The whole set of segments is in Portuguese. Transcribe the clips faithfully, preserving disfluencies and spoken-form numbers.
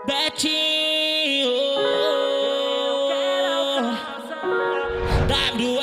Betinho W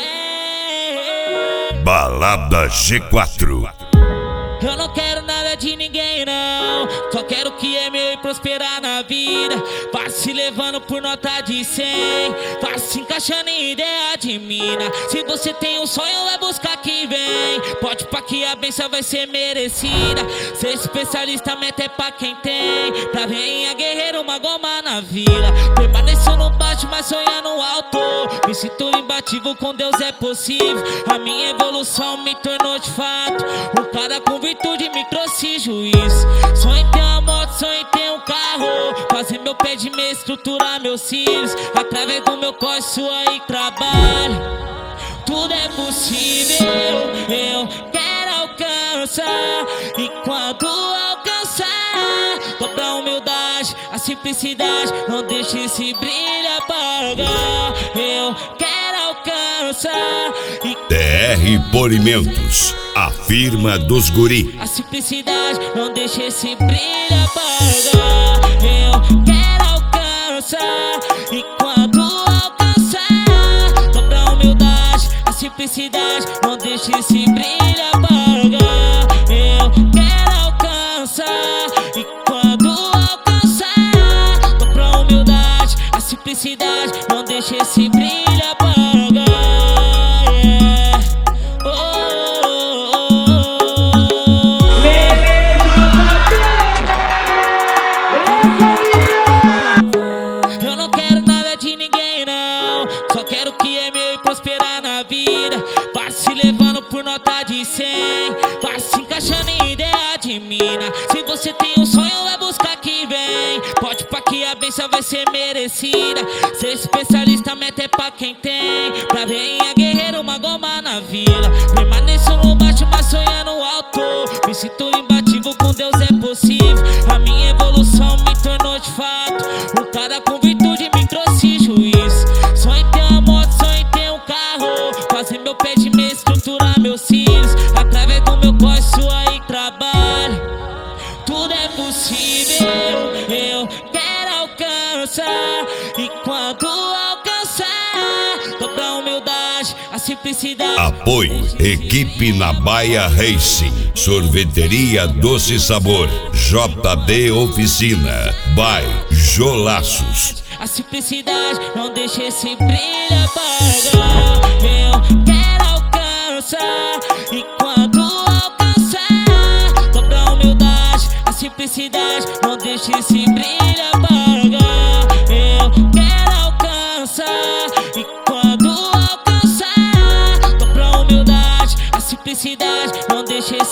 E Balada G quatro. Eu não quero nada de ninguém não, só quero que é meu e prosperar na vida. Vai se levando por nota de cem, vai se encaixando em ideia de mina. Se você tem um sonho, vai buscar que vem. Pode pá que a benção vai ser merecida. Ser especialista, meta é pra quem tem. Pra venha guerreiro, uma goma na vila. Permaneço no baixo, mas sonhando alto. Me sinto imbatível, com Deus é possível. A minha evolução me tornou de fato. O cara com virtude me trouxe juízo. Sonho em ter uma moto, sonho em ter um carro. Fazer meu pé de meia, estruturar meus cílios. Através do meu corre, sua e trabalho. Tudo é possível, eu quero alcançar. E quando alcançar, dobra a humildade, a simplicidade. Não deixe esse brilho apagar. Eu quero alcançar. E T R Polimentos, a firma dos guri. a simplicidade, não deixe esse brilho apagar. Eu quero alcançar. E quando alcançar, dobra a humildade, a simplicidade, não deixe esse brilho apagar. Eu quero alcançar. E quando alcançar, dobra a humildade, a simplicidade, não deixe esse brilho apagar. Yeah. Oh, eu não quero nada de ninguém não, só quero que é meu e prosperar na vida. Vai se levando por nota de cem, vai se encaixando em ideia de mina. Se você tem um sonho, vai buscar que vem. Pode pá que a benção vai ser merecida. Ser especialista, meta é pra quem tem. Pra venha guerreiro, uma goma na vila. Permaneço no baixo, mas sonhando alto. Me sinto imbatível, com Deus é possível. A minha evolução me tornou de fato. O cara com virtude me trouxe juízo. Sonho em ter uma moto, sonho em ter um carro. Fazer meu pé de meia, estruturar meus cílios. Através do meu corre, sua e trabalho. Tudo é possível, eu quero alcançar. E quando alcançar, dobra a humildade, a simplicidade. Apoio Equipe Nabaia Racing, Sorveteria Doce Sabor, J D Oficina, by Jolaços. A simplicidade, não deixe esse brilho apagar. Eu quero alcançar. E quando alcançar, dobra a humildade, a simplicidade, não deixe esse brilho apagar. Eu quero alcançar. E quando alcançar, dobra a humildade, a simplicidade, não deixe esse